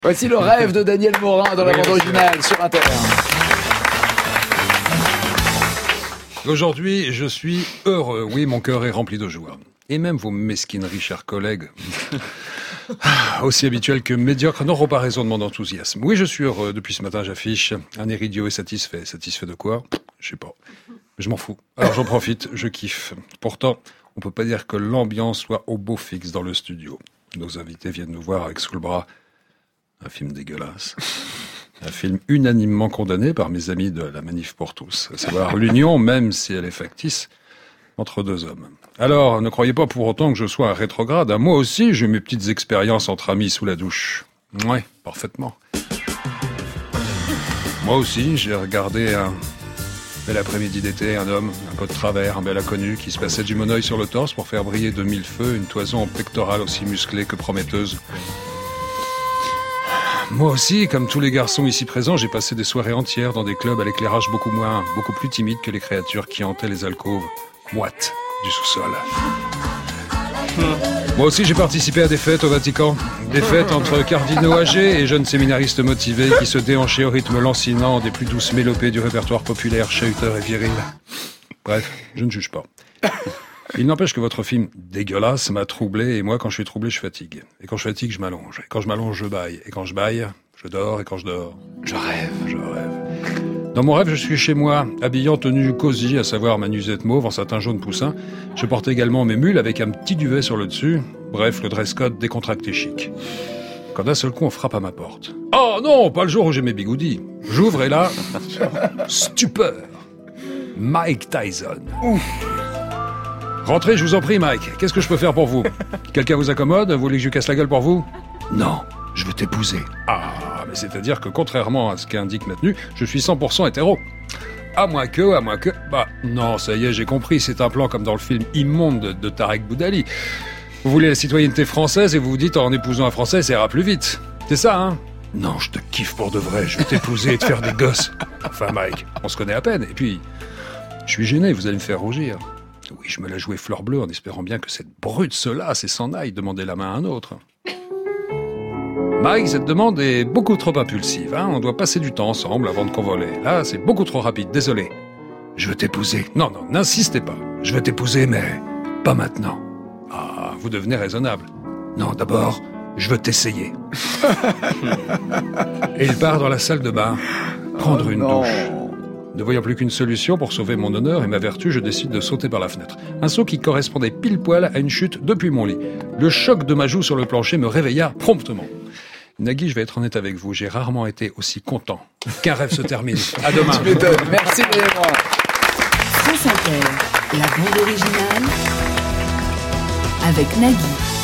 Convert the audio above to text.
Voici le rêve de Daniel Morin dans la bande originale sur Inter. Aujourd'hui, je suis heureux. Oui, mon cœur est rempli de joie. Et même vos mesquineries, chers collègues, aussi habituelles que médiocres, n'auront pas raison de mon enthousiasme. Oui, je suis heureux. Depuis ce matin, j'affiche un air idiot et satisfait. Satisfait de quoi ? Je sais pas. Mais je m'en fous. Alors j'en profite, je kiffe. Pourtant, on peut pas dire que l'ambiance soit au beau fixe dans le studio. Nos invités viennent nous voir avec sous le bras un film dégueulasse. Un film unanimement condamné par mes amis de la Manif pour tous. À savoir l'union, même si elle est factice, entre deux hommes. Alors, ne croyez pas pour autant que je sois un rétrograde. Moi aussi, j'ai mes petites expériences entre amis sous la douche. Ouais, parfaitement. Moi aussi, j'ai regardé un bel après-midi d'été, un homme, un peu de travers, un bel inconnu, qui se passait du monoeil sur le torse pour faire briller de mille feux une toison pectorale aussi musclée que prometteuse. Moi aussi, comme tous les garçons ici présents, j'ai passé des soirées entières dans des clubs à l'éclairage beaucoup plus timide que les créatures qui hantaient les alcôves moites du sous-sol. Moi aussi, j'ai participé à des fêtes au Vatican. Des fêtes entre cardinaux âgés et jeunes séminaristes motivés qui se déhanchaient au rythme lancinant des plus douces mélopées du répertoire populaire, chahuteur et viril. Bref, je ne juge pas. Il n'empêche que votre film dégueulasse m'a troublé, et moi, quand je suis troublé, je fatigue. Et quand je fatigue, je m'allonge. Et quand je m'allonge, je bâille. Et quand je bâille, je dors. Et quand je dors, je rêve. Dans mon rêve, je suis chez moi, habillé en tenue cosy, à savoir ma nuisette mauve en satin jaune poussin. Je porte également mes mules avec un petit duvet sur le dessus. Bref, le dress code décontracté chic. Quand d'un seul coup, on frappe à ma porte. Oh non, pas le jour où j'ai mes bigoudis. J'ouvre et là, stupeur. Mike Tyson. Ouf. Rentrez, je vous en prie, Mike. Qu'est-ce que je peux faire pour vous ? Quelqu'un vous accommode ? Vous voulez que je lui casse la gueule pour vous ? Non, je veux t'épouser. Ah, mais c'est-à-dire que contrairement à ce qu'indique ma tenue, je suis 100% hétéro. À moins que... Bah, non, ça y est, j'ai compris. C'est un plan comme dans le film immonde de Tarek Boudali. Vous voulez la citoyenneté française et vous vous dites en épousant un Français, ça ira plus vite. C'est ça, hein ? Non, je te kiffe pour de vrai. Je veux t'épouser et te faire des gosses. Enfin, Mike, on se connaît à peine. Et puis, je suis gêné, vous allez me faire rougir. Oui, je me la jouais fleur bleue en espérant bien que cette brute se lasse et s'en aille demander la main à un autre. Mike, cette demande est beaucoup trop impulsive. Hein, on doit passer du temps ensemble avant de convoler. Là, c'est beaucoup trop rapide, désolé. Je veux t'épouser. Non, n'insistez pas. Je veux t'épouser, mais pas maintenant. Ah, vous devenez raisonnable. Non, d'abord, je veux t'essayer. Et il part dans la salle de bain, prendre une douche. Ne voyant plus qu'une solution pour sauver mon honneur et ma vertu, je décide de sauter par la fenêtre. Un saut qui correspondait pile poil à une chute depuis mon lit. Le choc de ma joue sur le plancher me réveilla promptement. Nagui, je vais être honnête avec vous, j'ai rarement été aussi content qu'un rêve se termine. À demain. Tu m'étonnes. Merci Léon. France Inter, la bande originale avec Nagui.